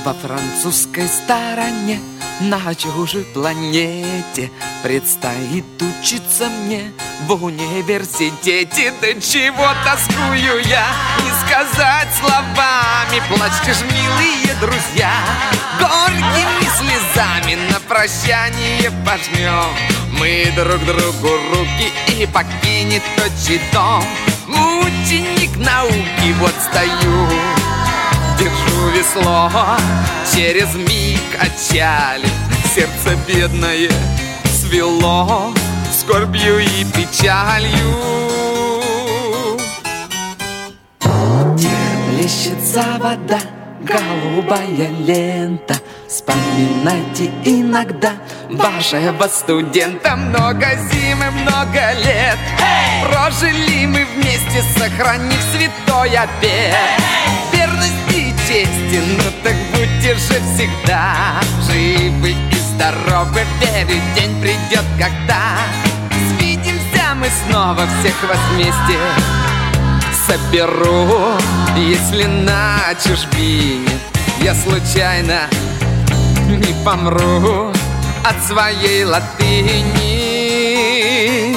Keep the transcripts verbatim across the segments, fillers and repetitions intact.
Во французской стороне, на чужой планете, предстоит учиться мне в университете. Да чего тоскую я, не сказать словами. Плачьте ж, милые друзья, горькими слезами на прощание пожмем мы друг другу руки, и покинет отчий дом ученик науки. Вот стою, держу весло, через миг отчалит, сердце бедное свело скорбью и печалью. Тихо плещется вода, голубая лента. Вспоминайте иногда вашего студента. Много зим и много лет hey! Прожили мы вместе, сохранив святой обет hey! Верности и чести, ну так будьте же всегда живы и здоровы. Верю, день придет, когда свидимся мы снова, всех вас вместе соберу. Если на чужбине я случайно не помру от своей латыни.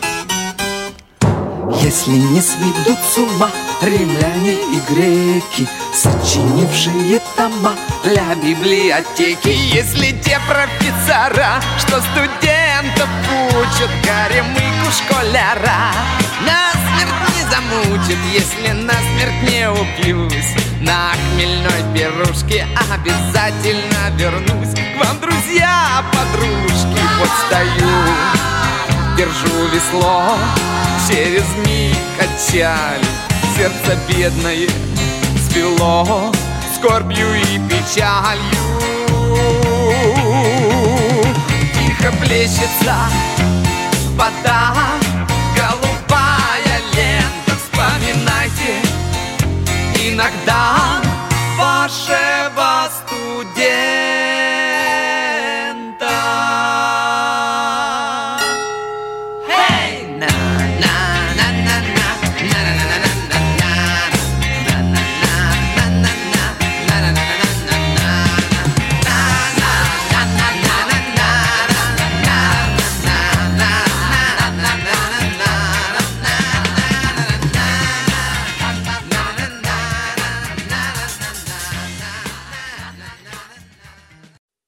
Если не сведут с ума римляне и греки, сочинившие тома для библиотеки. Если те профессора, что студентов учат, горемыку школяра насмерть не замучат, если насмерть не упьюсь, на хмельной пирушке обязательно вернусь к вам, друзья, подружки. Вот стою, держу весло, через миг отчалит, сердце бедное свело скорбью и печалью. Тихо плещется вода,